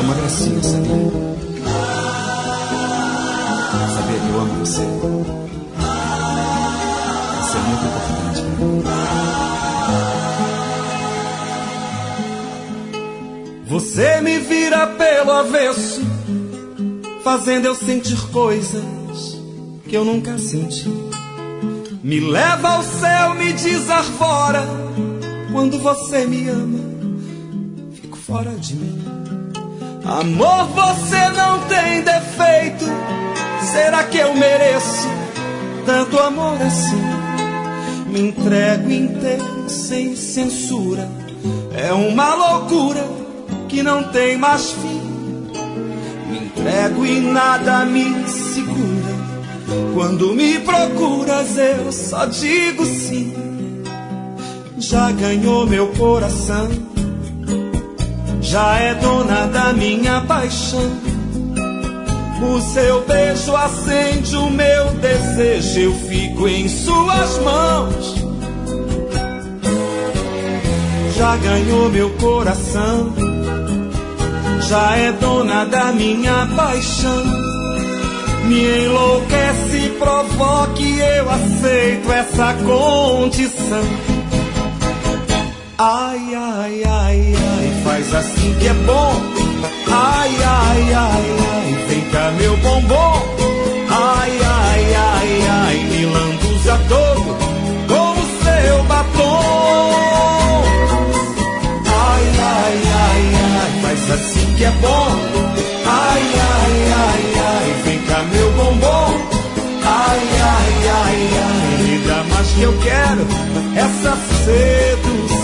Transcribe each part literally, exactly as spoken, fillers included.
uma gracinha, sabia? Sabia que eu amo você? Isso é muito importante pra mim. Você me vira pelo avesso, fazendo eu sentir coisas que eu nunca senti. Me leva ao céu, me desarvora. Quando você me ama, fico fora de mim. Amor, você não tem defeito. Será que eu mereço tanto amor assim? Me entrego inteiro, sem censura. É uma loucura que não tem mais fim. Me entrego e nada me segura. Quando me procuras eu só digo sim. Já ganhou meu coração, já é dona da minha paixão. O seu beijo acende o meu desejo, eu fico em suas mãos. Já ganhou meu coração, já é dona da minha paixão. Me enlouquece, provoque, eu aceito essa condição. Ai, ai, ai, ai, faz assim que é bom. Ai, ai, ai, ai, vem cá meu bombom. Ai, ai, ai, ai, me lambuza todo com o seu batom. Ai, ai, ai, ai, faz assim que é bom. Ai, ai, ai, ai, vem cá meu bombom. Ai, ai, ai, ai, me dá mais que eu quero essa sedução.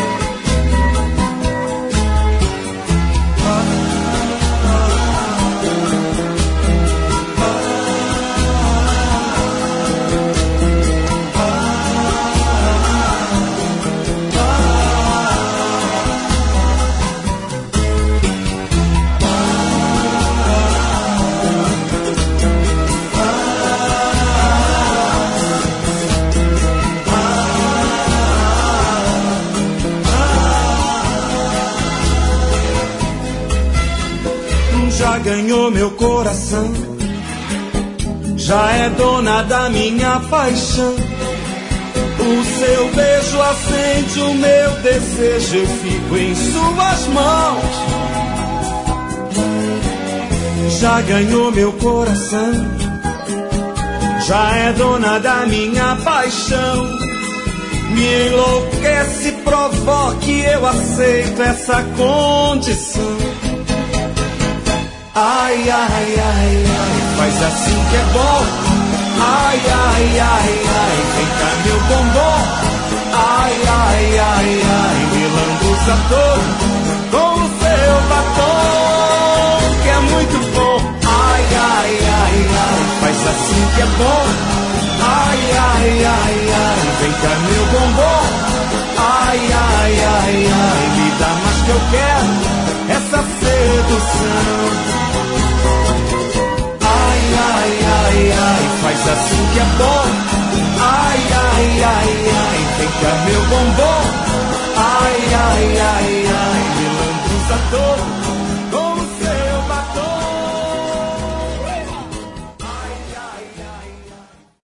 Já ganhou meu coração, já é dona da minha paixão. O seu beijo acende o meu desejo, eu fico em suas mãos. Já ganhou meu coração, já é dona da minha paixão. Me enlouquece, provoque, eu aceito essa condição. Ai, ai, ai, ai, faz assim que é bom. Ai, ai, ai, ai, vem cá meu bombom. Ai, ai, ai, ai, me lambuza todo com o seu batom, que é muito bom. Ai, ai, ai, ai, faz assim que é bom. Ai, ai, ai, ai, vem cá meu bombom. Ai, ai, ai, ai, me dá mais que eu quero essa sedução. Ai, ai, ai, ai, faz assim que é bom. Ai, ai, ai, ai, vem cá meu